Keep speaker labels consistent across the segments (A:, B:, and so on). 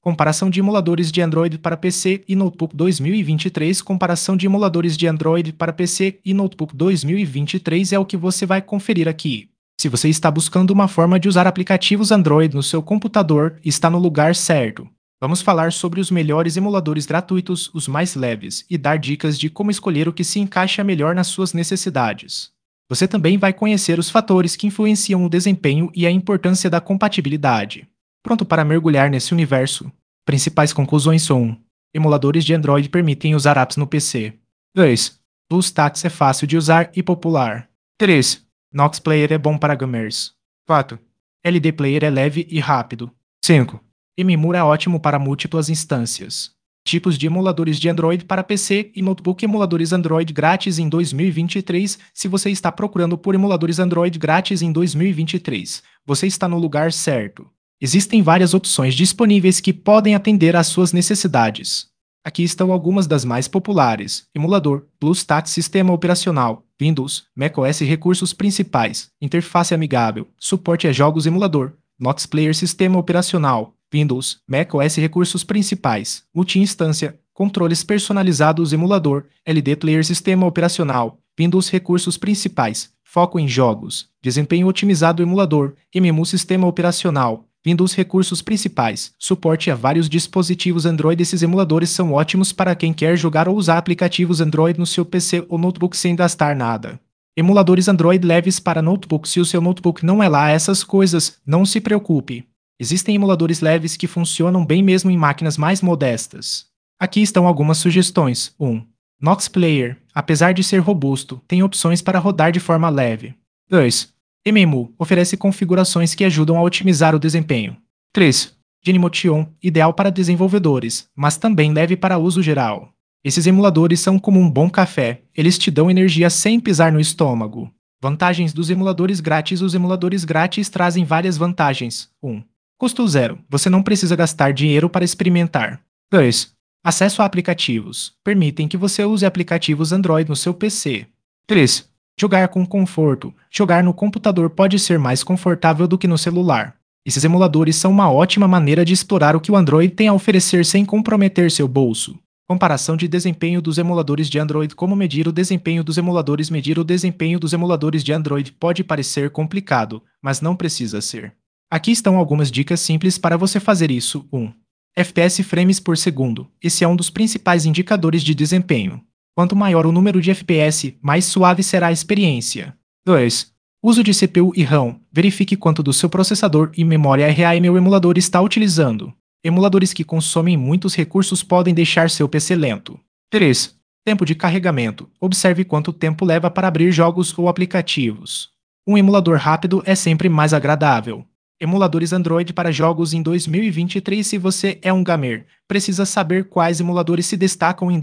A: Comparação de emuladores de Android para PC e notebook 2023. Comparação de emuladores de Android para PC e notebook 2023 é o que você vai conferir aqui. Se você está buscando uma forma de usar aplicativos Android no seu computador, está no lugar certo. Vamos falar sobre os melhores emuladores gratuitos, os mais leves, e dar dicas de como escolher o que se encaixa melhor nas suas necessidades. Você também vai conhecer os fatores que influenciam o desempenho e a importância da compatibilidade. Pronto para mergulhar nesse universo? Principais conclusões são: 1. Emuladores de Android permitem usar apps no PC. 2. BlueStacks é fácil de usar e popular. 3. Nox Player é bom para gamers. 4. LD Player é leve e rápido. 5. Ememura é ótimo para múltiplas instâncias. Tipos de emuladores de Android para PC e notebook. Emuladores Android grátis em 2023. Se você está procurando por emuladores Android grátis em 2023, você está no lugar certo. Existem várias opções disponíveis que podem atender às suas necessidades. Aqui estão algumas das mais populares: emulador, BlueStacks, sistema operacional, Windows, macOS, recursos principais, interface amigável, suporte a jogos, emulador, Nox Player, sistema operacional, Windows, macOS, recursos principais, multi-instância, controles personalizados, emulador, LD Player, sistema operacional, Windows, recursos principais, foco em jogos, desempenho otimizado, emulador, MMU, sistema operacional, Windows, recursos principais, suporte a vários dispositivos Android. Esses emuladores são ótimos para quem quer jogar ou usar aplicativos Android no seu PC ou notebook sem gastar nada. Emuladores Android leves para notebook. Se o seu notebook não é lá essas coisas, não se preocupe. Existem emuladores leves que funcionam bem mesmo em máquinas mais modestas. Aqui estão algumas sugestões. 1. Nox Player, apesar de ser robusto, tem opções para rodar de forma leve. 2. MMU oferece configurações que ajudam a otimizar o desempenho. 3. Genymotion, ideal para desenvolvedores, mas também leve para uso geral. Esses emuladores são como um bom café, eles te dão energia sem pisar no estômago. Vantagens dos emuladores grátis. Os emuladores grátis trazem várias vantagens. 1. Custo zero, você não precisa gastar dinheiro para experimentar. 2. Acesso a aplicativos, permitem que você use aplicativos Android no seu PC. 3. Jogar com conforto. Jogar no computador pode ser mais confortável do que no celular. Esses emuladores são uma ótima maneira de explorar o que o Android tem a oferecer sem comprometer seu bolso. Comparação de desempenho dos emuladores de Android. Como medir o desempenho dos emuladores? Medir o desempenho dos emuladores de Android pode parecer complicado, mas não precisa ser. Aqui estão algumas dicas simples para você fazer isso. 1. FPS frames por segundo. Esse é um dos principais indicadores de desempenho. Quanto maior o número de FPS, mais suave será a experiência. 2. Uso de CPU e RAM. Verifique quanto do seu processador e memória RAM o emulador está utilizando. Emuladores que consomem muitos recursos podem deixar seu PC lento. 3. Tempo de carregamento. Observe quanto tempo leva para abrir jogos ou aplicativos. Um emulador rápido é sempre mais agradável. Emuladores Android para jogos em 2023. Se você é um gamer, precisa saber quais emuladores se destacam em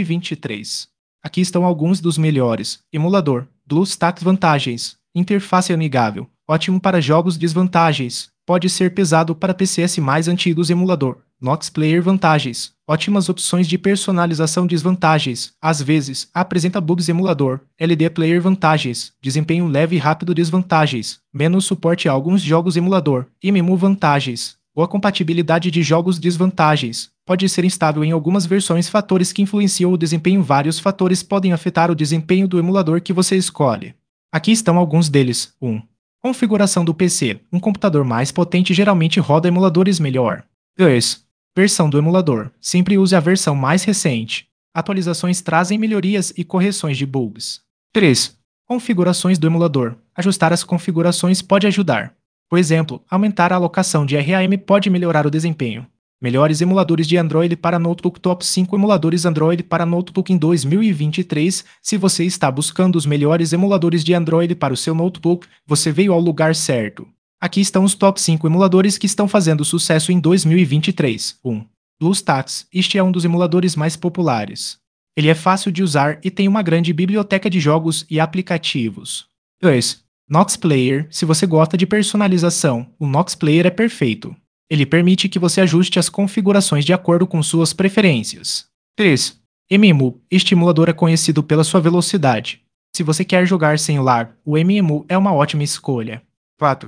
A: 2023. Aqui estão alguns dos melhores. Emulador, BlueStacks. Vantagens: interface amigável, ótimo para jogos. Desvantagens: pode ser pesado para PCs mais antigos. Emulador, Nox Player. Vantagens: ótimas opções de personalização. Desvantagens: às vezes, apresenta bugs. Emulador, LD Player. Vantagens: desempenho leve e rápido. Desvantagens: menos suporte a alguns jogos. Emulador, MMU. Vantagens: boa compatibilidade de jogos. Desvantagens: pode ser instável em algumas versões. Fatores que influenciam o desempenho. Vários fatores podem afetar o desempenho do emulador que você escolhe. Aqui estão alguns deles. 1. Configuração do PC. Um computador mais potente geralmente roda emuladores melhor. 2. Versão do emulador. Sempre use a versão mais recente. Atualizações trazem melhorias e correções de bugs. 3. Configurações do emulador. Ajustar as configurações pode ajudar. Por exemplo, aumentar a alocação de RAM pode melhorar o desempenho. Melhores emuladores de Android para notebook. Top 5 emuladores Android para notebook em 2023. Se você está buscando os melhores emuladores de Android para o seu notebook, você veio ao lugar certo. Aqui estão os top 5 emuladores que estão fazendo sucesso em 2023. 1. BlueStacks. Este é um dos emuladores mais populares. Ele é fácil de usar e tem uma grande biblioteca de jogos e aplicativos. 2. Nox Player. Se você gosta de personalização, o Nox Player é perfeito. Ele permite que você ajuste as configurações de acordo com suas preferências. 3. MMU. Este emulador é conhecido pela sua velocidade. Se você quer jogar sem lar, o MMU é uma ótima escolha. 4.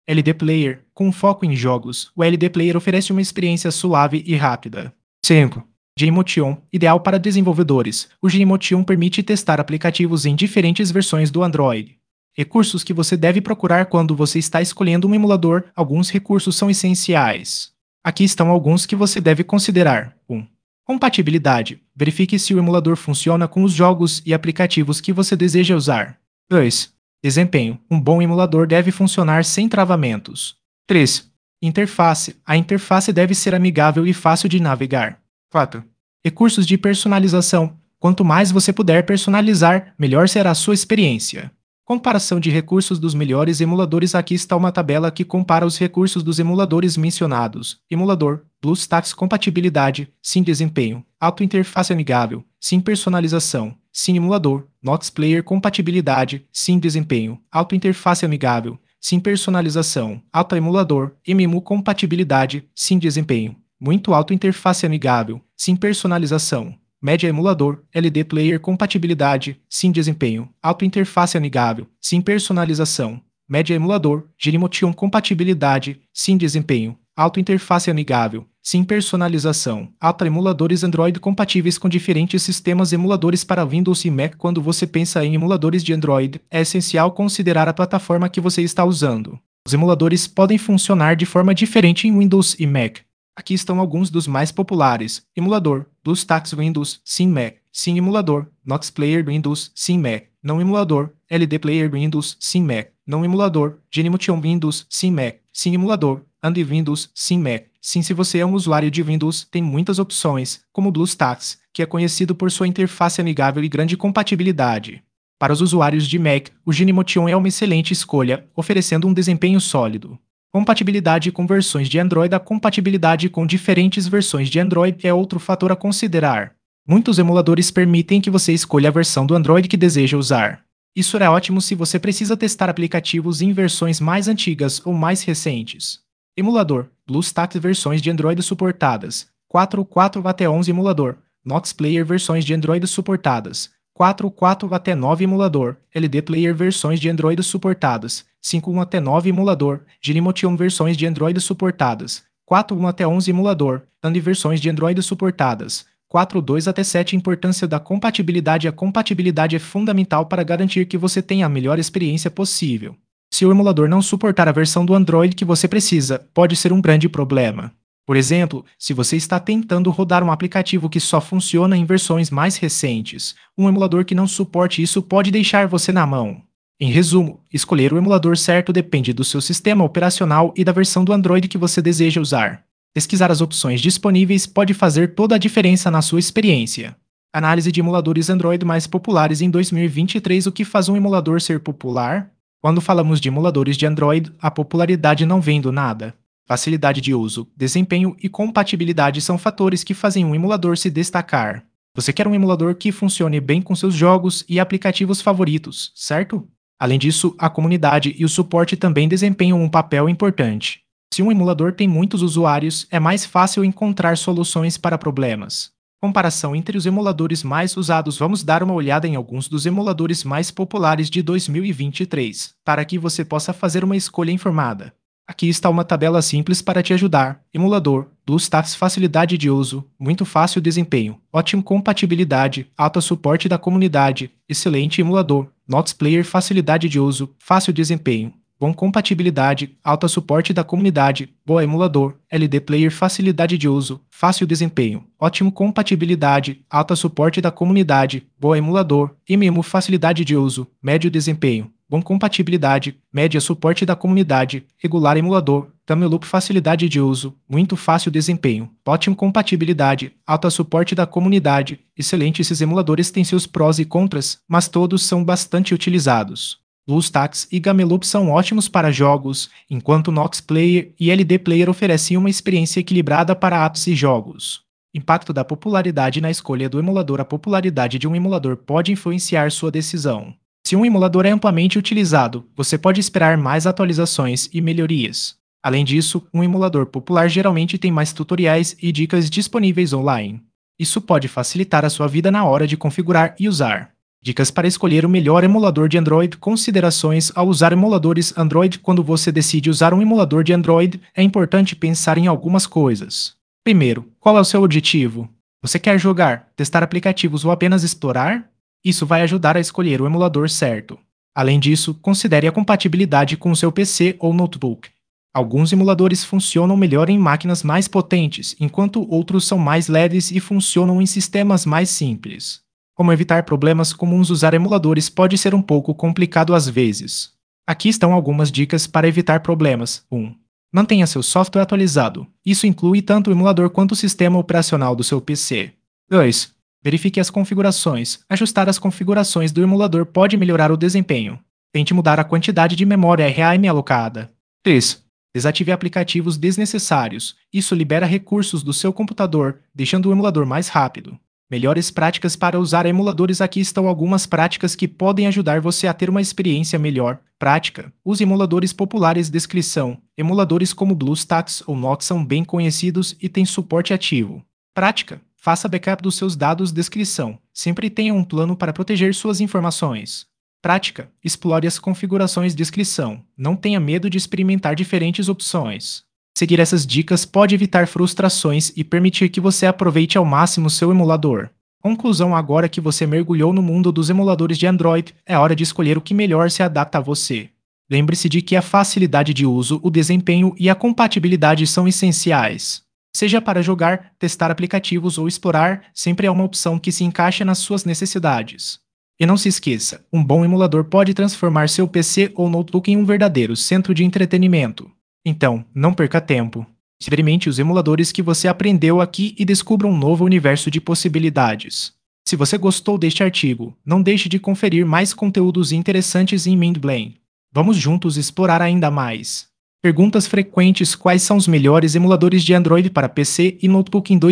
A: LD Player, com foco em jogos, o LD Player oferece uma experiência suave e rápida. 5. Gmotion, ideal para desenvolvedores. O Gmotion permite testar aplicativos em diferentes versões do Android. Recursos que você deve procurar quando você está escolhendo um emulador. Alguns recursos são essenciais. Aqui estão alguns que você deve considerar. 1. Compatibilidade. Verifique se o emulador funciona com os jogos e aplicativos que você deseja usar. 2. Desempenho. Um bom emulador deve funcionar sem travamentos. 3. Interface. A interface deve ser amigável e fácil de navegar. 4. Recursos de personalização. Quanto mais você puder personalizar, melhor será a sua experiência. Comparação de recursos dos melhores emuladores. Aqui está uma tabela que compara os recursos dos emuladores mencionados. Emulador, BlueStacks compatibilidade, sim desempenho, auto-interface amigável, sim personalização, sim emulador, Nox Player compatibilidade, sim desempenho, auto-interface amigável, sim personalização, auto-emulador, MMU compatibilidade, sim desempenho, muito auto-interface amigável, sim personalização, média emulador, LD Player compatibilidade, sim desempenho, auto-interface amigável, sim personalização, média emulador, Gmotion compatibilidade, sim desempenho, auto-interface amigável, sim personalização, alta emuladores Android compatíveis com diferentes sistemas emuladores para Windows e Mac. Quando você pensa em emuladores de Android, é essencial considerar a plataforma que você está usando. Os emuladores podem funcionar de forma diferente em Windows e Mac. Aqui estão alguns dos mais populares. Emulador, BlueStacks Windows, sim Mac, sim emulador, Nox Player Windows, sim Mac, não emulador, LD Player Windows, sim Mac, não emulador, Gmotion Windows, sim Mac, sim emulador, Andy Windows, sim Mac. Sim, se você é um usuário de Windows, tem muitas opções, como BlueStacks, que é conhecido por sua interface amigável e grande compatibilidade. Para os usuários de Mac, o Gmotion é uma excelente escolha, oferecendo um desempenho sólido. Compatibilidade com versões de Android. A compatibilidade com diferentes versões de Android é outro fator a considerar. Muitos emuladores permitem que você escolha a versão do Android que deseja usar. Isso é ótimo se você precisa testar aplicativos em versões mais antigas ou mais recentes. Emulador, BlueStacks versões de Android suportadas, 4.4 até 11 emulador, Nox Player versões de Android suportadas, 4.4 até 9 emulador, LD Player versões de Android suportadas, 5.1 até 9 emulador, Gmotion versões de Android suportadas, 4.1 até 11 emulador, Tandy versões de Android suportadas, 4.2 até 7. Importância da compatibilidade. A compatibilidade é fundamental para garantir que você tenha a melhor experiência possível. Se o emulador não suportar a versão do Android que você precisa, pode ser um grande problema. Por exemplo, se você está tentando rodar um aplicativo que só funciona em versões mais recentes, um emulador que não suporte isso pode deixar você na mão. Em resumo, escolher o emulador certo depende do seu sistema operacional e da versão do Android que você deseja usar. Pesquisar as opções disponíveis pode fazer toda a diferença na sua experiência. Análise de emuladores Android mais populares em 2023. O que faz um emulador ser popular? Quando falamos de emuladores de Android, a popularidade não vem do nada. Facilidade de uso, desempenho e compatibilidade são fatores que fazem um emulador se destacar. Você quer um emulador que funcione bem com seus jogos e aplicativos favoritos, certo? Além disso, a comunidade e o suporte também desempenham um papel importante. Se um emulador tem muitos usuários, é mais fácil encontrar soluções para problemas. Comparação entre os emuladores mais usados. Vamos dar uma olhada em alguns dos emuladores mais populares de 2023, para que você possa fazer uma escolha informada. Aqui está uma tabela simples para te ajudar. Emulador, BlueStacks facilidade de uso, muito fácil desempenho, ótima compatibilidade, alto suporte da comunidade, excelente emulador, Nox Player facilidade de uso, fácil desempenho, bom compatibilidade, alto suporte da comunidade, boa emulador, LD Player facilidade de uso, fácil desempenho, ótimo compatibilidade, alto suporte da comunidade, boa emulador, MMU facilidade de uso, médio desempenho, bom compatibilidade, média suporte da comunidade, regular emulador, Tameloop facilidade de uso, muito fácil desempenho, ótimo compatibilidade, alta suporte da comunidade, excelente. Esses emuladores têm seus prós e contras, mas todos são bastante utilizados. BlueStacks e Gameloop são ótimos para jogos, enquanto Nox Player e LD Player oferecem uma experiência equilibrada para apps e jogos. Impacto da popularidade na escolha do emulador. A popularidade de um emulador pode influenciar sua decisão. Se um emulador é amplamente utilizado, você pode esperar mais atualizações e melhorias. Além disso, um emulador popular geralmente tem mais tutoriais e dicas disponíveis online. Isso pode facilitar a sua vida na hora de configurar e usar. Dicas para escolher o melhor emulador de Android. Considerações ao usar emuladores Android. Quando você decide usar um emulador de Android, é importante pensar em algumas coisas. Primeiro, qual é o seu objetivo? Você quer jogar, testar aplicativos ou apenas explorar? Isso vai ajudar a escolher o emulador certo. Além disso, considere a compatibilidade com o seu PC ou notebook. Alguns emuladores funcionam melhor em máquinas mais potentes, enquanto outros são mais leves e funcionam em sistemas mais simples. Como evitar problemas comuns. Usar emuladores pode ser um pouco complicado às vezes. Aqui estão algumas dicas para evitar problemas. 1. Mantenha seu software atualizado. Isso inclui tanto o emulador quanto o sistema operacional do seu PC. 2. Verifique as configurações. Ajustar as configurações do emulador pode melhorar o desempenho. Tente mudar a quantidade de memória RAM alocada. 3. Desative aplicativos desnecessários. Isso libera recursos do seu computador, deixando o emulador mais rápido. Melhores práticas para usar emuladores. Aqui estão algumas práticas que podem ajudar você a ter uma experiência melhor. Prática: use emuladores populares. Descrição: emuladores como BlueStacks ou Nox são bem conhecidos e têm suporte ativo. Prática: faça backup dos seus dados. Descrição: sempre tenha um plano para proteger suas informações. Prática: explore as configurações. Descrição: não tenha medo de experimentar diferentes opções. Seguir essas dicas pode evitar frustrações e permitir que você aproveite ao máximo seu emulador. Conclusão: agora que você mergulhou no mundo dos emuladores de Android, é hora de escolher o que melhor se adapta a você. Lembre-se de que a facilidade de uso, o desempenho e a compatibilidade são essenciais. Seja para jogar, testar aplicativos ou explorar, sempre há uma opção que se encaixe nas suas necessidades. E não se esqueça, um bom emulador pode transformar seu PC ou notebook em um verdadeiro centro de entretenimento. Então, não perca tempo. Experimente os emuladores que você aprendeu aqui e descubra um novo universo de possibilidades. Se você gostou deste artigo, não deixe de conferir mais conteúdos interessantes em Mindbrain. Vamos juntos explorar ainda mais. Perguntas frequentes: quais são os melhores emuladores de Android para PC e notebook em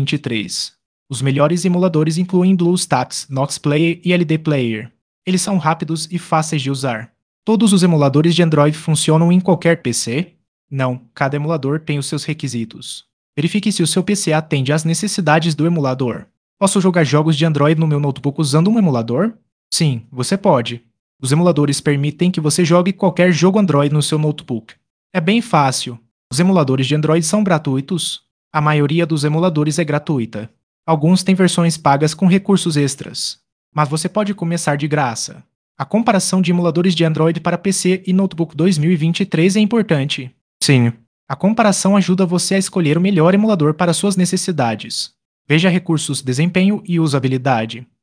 A: 2023? Os melhores emuladores incluem BlueStacks, Nox Player e LD Player. Eles são rápidos e fáceis de usar. Todos os emuladores de Android funcionam em qualquer PC? Não, cada emulador tem os seus requisitos. Verifique se o seu PC atende às necessidades do emulador. Posso jogar jogos de Android no meu notebook usando um emulador? Sim, você pode. Os emuladores permitem que você jogue qualquer jogo Android no seu notebook. É bem fácil. Os emuladores de Android são gratuitos. A maioria dos emuladores é gratuita. Alguns têm versões pagas com recursos extras. Mas você pode começar de graça. A comparação de emuladores de Android para PC e notebook 2023 é importante. Sim, a comparação ajuda você a escolher o melhor emulador para suas necessidades. Veja recursos, desempenho e usabilidade.